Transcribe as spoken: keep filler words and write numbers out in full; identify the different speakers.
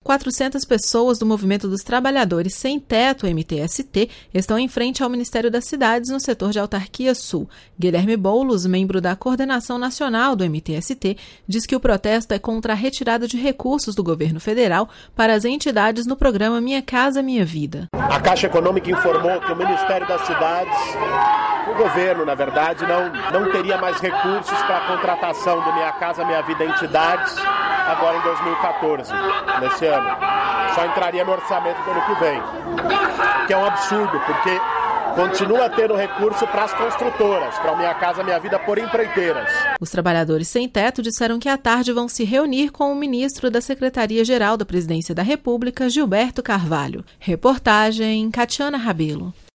Speaker 1: quatrocentas pessoas do Movimento dos Trabalhadores Sem Teto, M T S T, estão em frente ao Ministério das Cidades no setor de Autarquia Sul. Guilherme Boulos, membro da Coordenação Nacional do M T S T, diz que o protesto é contra a retirada de recursos do governo federal para as entidades no programa Minha Casa Minha Vida.
Speaker 2: A Caixa Econômica informou que o Ministério das Cidades, o governo, na verdade, não, não teria mais recursos para a contratação do Minha Casa Minha Vida entidades agora em dois mil e quatorze, nesse ano. Só entraria no orçamento do ano que vem. Que é um absurdo, porque continua tendo recurso para as construtoras, para o Minha Casa Minha Vida por empreiteiras.
Speaker 1: Os trabalhadores sem teto disseram que à tarde vão se reunir com o ministro da Secretaria-Geral da Presidência da República, Gilberto Carvalho. Reportagem Catiana Rabelo.